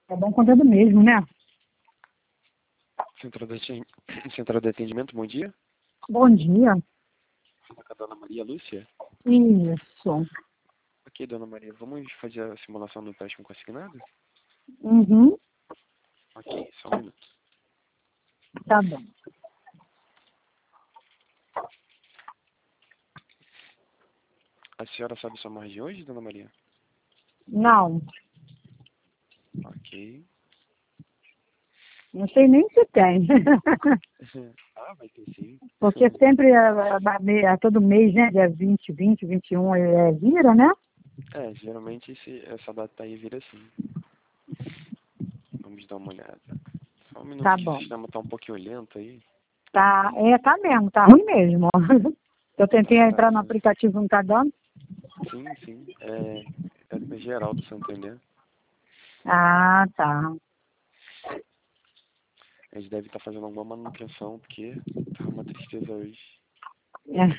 É bom quando é do mesmo, né? Central de atendimento, bom dia. Bom dia. Fala com a dona Maria Lúcia. Isso. Ok, dona Maria, vamos fazer a simulação do empréstimo consignado? Uhum. Ok, só um minuto. Tá bom. A senhora sabe sua margem hoje, dona Maria? Não, Ok. não sei nem se tem. Ah, vai ter sim. Porque sempre, todo mês, né? Dia 20, 20, 21, vira, né? Geralmente essa data aí vira assim. Vamos dar uma olhada. Só um minuto Tá que o bom. sistema tá um pouquinho lento aí. Tá mesmo, tá ruim mesmo. Eu Tá tentei entrar no travando. aplicativo, não tá dando. Sim, sim. É geral do Santander. Ah, tá. Eles devem estar fazendo alguma manutenção, porque tá uma tristeza hoje. É.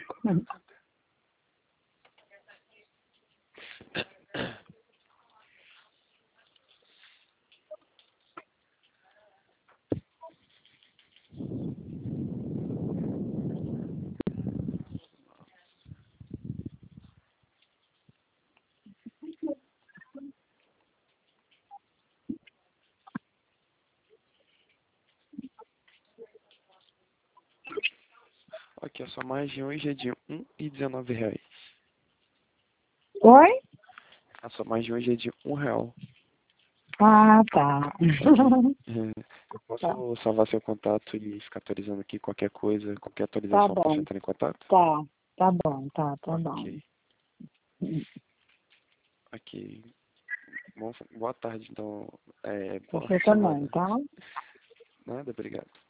Ok, a sua margem hoje é de R$ 1,19. Oi? A sua margem hoje é de R$ 1. Ah, tá. Ok. Eu Tá, posso salvar seu contato e ficar atualizando aqui qualquer coisa, qualquer tá atualização, posso bom. entrar em contato? Tá bom, tá bom. Ok, ok. Boa tarde, então. Boa Você também, semana. tá? Nada, obrigado.